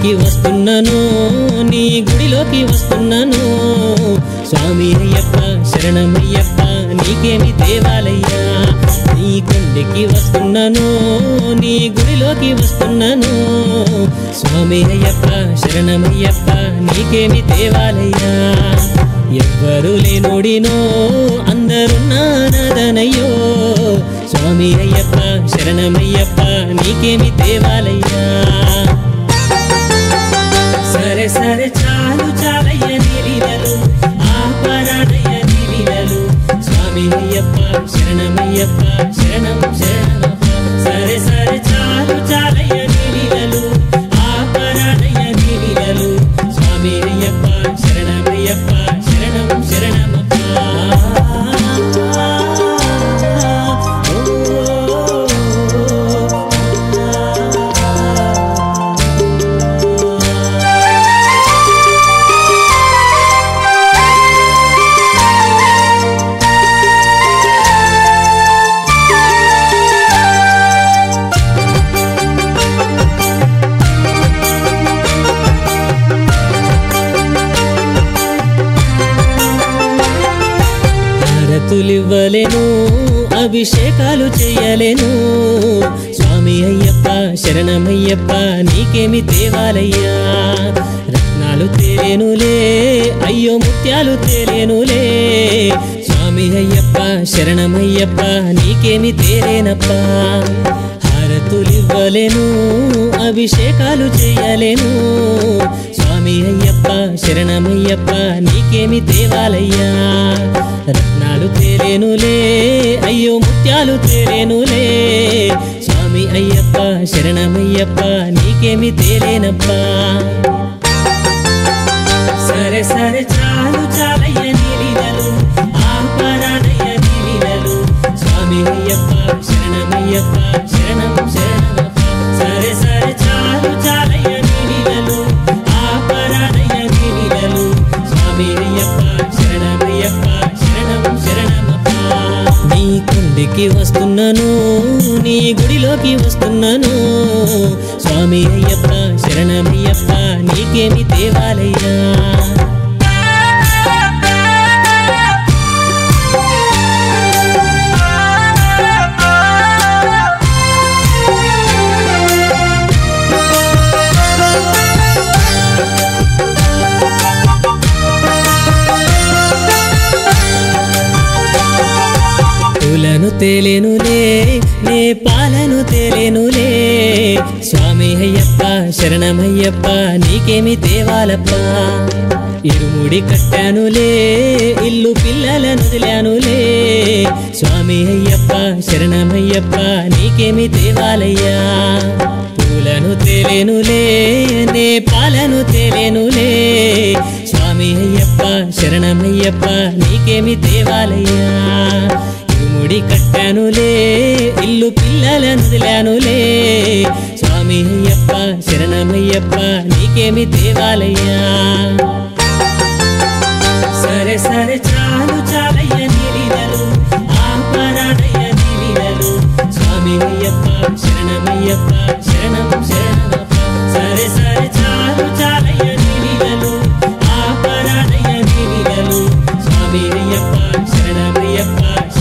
కొండెక్కి వస్తున్నాను నీ గుడిలోకి వస్తున్నాను స్వామి అయ్యప్ప శరణమయ్యప్ప నీకేమి దేవాలయ్యా నీ కొండెక్కి వస్తున్నాను నీ గుడిలోకి వస్తున్నాను స్వామి అయ్యప్ప శరణమయ్యప్ప నీకేమి దేవాలయ్యా ఎవ్వరు లేనోడినో అందరున్నానదనయ్యో స్వామి అయ్యప్ప శరణమయ్యప్ప నీకేమి దేవాలయ్యా సరే సరే చాలు చాలయ్య నీలీలలు ఆపరాడయ్య నీలీలలు స్వామి అయ్యప్ప శరణమయ్యప్ప శరణం శరణమప్ప సరే సరే చాలు చాలయ్య నీలీలలు ఆపరాడయ్య నీలీలలు స్వామి అయ్యప్ప శరణమయ్యప్ప శరణం శరణమప్ప తులివ్వలేను అభిషేకాలు చేయలేను స్వామి అయ్యప్ప శరణమయ్యప్ప నీకేమి తేవాలయ్యా రత్నాలు తేలేనులే అయ్యో ముత్యాలు తేలేనులే స్వామి అయ్యప్ప శరణమయ్యప్ప నీకేమి తేలేనప్ప హారతులివ్వలేను అభిషేకాలు చేయలేను స్వామి అయ్యప్ప శరణమయ్యప్ప నీకేమి తేవాలయ్యా రత్నాలు తేలేనులే అయ్యో ముత్యాలు తేలేనులే స్వామి అయ్యప్ప శరణమయ్యప్ప నీకేమి తేలేనప్ప సరే సరే చాలు చాలయ్య నీలీలలు ఆపరాడయ్య నీలీలలు స్వామి అయ్యప్ప శరణమయ్యప్ప శరణం శరణమప్ప సరే సరే చాలు చాలయ్య నీలీలలు ఆపరాడయ్య నీలీలలు స్వామి అయ్యప్ప శరణమయ్యప్ప శరణం శరణమప్ప నీ కొండెక్కి వస్తున్నాను నీ గుడిలోకి వస్తున్నాను స్వామి అయ్యప్ప శరణమయ్యప్ప నీకేమి దేవాలయ్యా పూలను తేలేనులే నే పాలను తేలేనులే స్వామి అయ్యప్ప శరణమయ్యప్ప నీకేమి దేవాలప్ప ఇరుముడి కట్టానులే ఇల్లు పిల్లలను వదిలానులే స్వామి అయ్యప్ప శరణమయ్యప్ప నీకేమి దేవాలయ్యా పూలను తేలేనులే నే పాలను తేలేనులే స్వామి అయ్యప్ప శరణమయ్యప్ప నీకేమి దేవాలయ్యా ముడి కట్టానులే ఇల్లు పిల్లలను వదిలానులే స్వామి అయ్యప్ప శరణమయ్యప్ప నీకేమి దేవాలయ్యా సరే సరే చాలు చాలయ్య నీలీలలు ఆపరాడయ్య నీలీలలు స్వామి అయ్యప్ప శరణమయ్యప్ప శరణం శరణమప్ప సరే సరే చాలు చాలయ్య నీలీలలు ఆపరాడయ్య నీలీలలు స్వామి అయ్యప్ప శరణమయ్యప్ప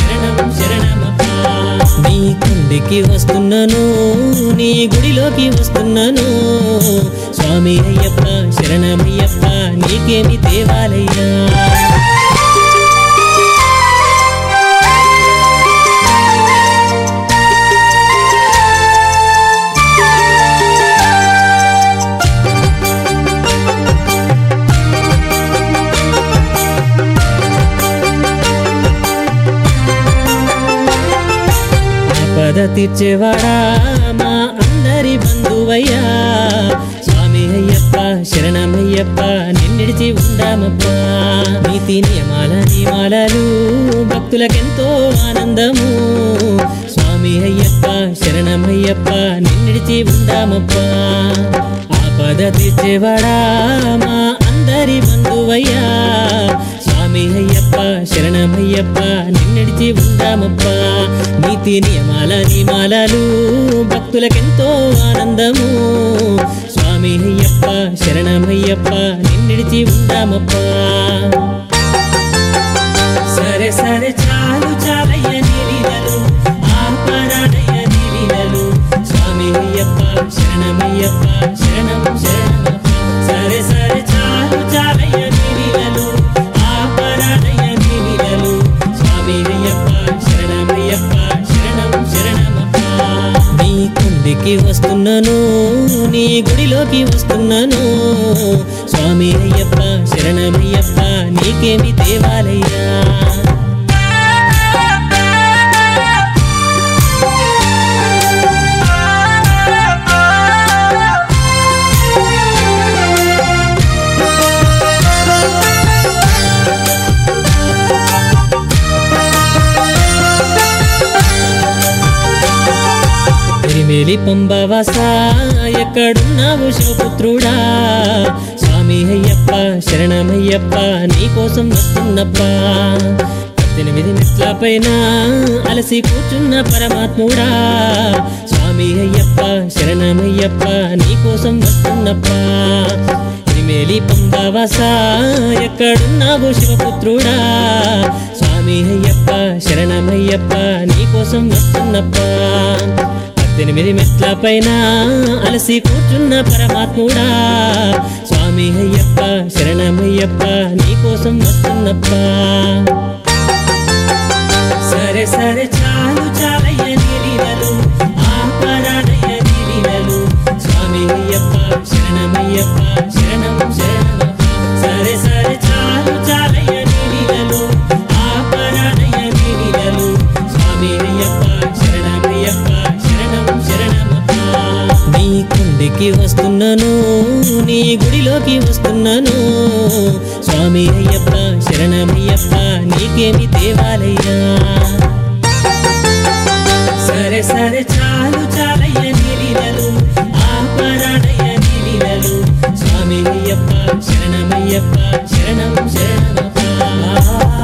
నీ కొండెక్కి వస్తున్నాను నీ గుడిలోకి వస్తున్నాను స్వామి అయ్యప్ప శరణమయ్యప్ప నీకేమి దేవాలయ్యా పద తీర్చేవాడా మా అందరి బంధువయ్యా స్వామి అయ్యప్ప శరణమయ్యప్ప నిన్నిడిచి ఉందామప్ప నీతి నియమాలు భక్తులకెంతో ఆనందము స్వామి అయ్యప్ప శరణమయ్యప్ప నిన్నిడిచి ఉందామప్ప ఆపద తీర్చేవాడా మా అందరి బంధువయ్యా స్వామి అయ్యప్ప శరణమయ్యప్ప నిన్నిడిచి ఉందామప్ప నీతి నియమాలు భక్తులకెంతో ఆనందము స్వామి స్వామి అయ్యప్ప శరణమయ్యప్ప నిన్నిడిచి ఉందామప్పా సరే సరే చాలు చాలయ్య నీలీలలు ఆపరాడయ్య నీలీలలు స్వామి అయ్యప్ప శరణమయ్యప్ప శరణం శరణమప్ప సరే సరే చాలు చాలయ్య నీలీలలు ఆపరాడయ్య నీలీలలు స్వామి అయ్యప్ప శరణమయ్యప్ప శరణం శరణమప్ప నీ కుండికి వస్తున్నాను నీ గుడిలోకి వస్తున్నాను స్వామి అయ్యప్ప శరణమయ్యప్ప నీకేమి దేవాలయ్యా మేలి పంబవాస ఎక్కడున్నావు శివపుత్రుడా స్వామి అయ్యప్ప శరణమయ్యప్ప నీకోసం వస్తున్నప్పా 18 మెట్ల పైన అలసి కూర్చున్న పరమాత్ముడా స్వామి అయ్యప్ప శరణమయ్యప్ప నీకోసం వస్తున్నప్పా మేలి పంబవాస ఎక్కడున్నావు శివపుత్రుడా స్వామి అయ్యప్ప శరణమయ్యప్ప నీకోసం వస్తున్నప్పా 18 మెట్ల పైన అలసి కూర్చున్న పరమాత్ముడా స్వామి అయ్యప్ప శరణమయ్యప్ప నీకోసం వస్తున్నప్పా సరే సరే చాలు చాలయ్య నీలీలలు ఆపరాడయ్య నీలీలలు స్వామి అయ్యప్ప శరణమయ్యప్ప శరణం శరణమప్ప సరే సరే చాలు చాలయ్య నీలీలలు ఆపరాడయ్య నీలీలలు స్వామి అయ్యప్ప శరణమయ్యప్ప నీ కుండికి వస్తున్నాను నీ గుడిలోకి వస్తున్నాను స్వామి అయ్యప్ప శరణమయ్యప్ప నీకేమి దేవాలయ్యా సరే సరే చాలు చాలయ్య నీలీలలు ఆపరాడయ్య నీలీలలు స్వామి అయ్యప్ప శరణమయ్యప్ప శరణం శరణమప్ప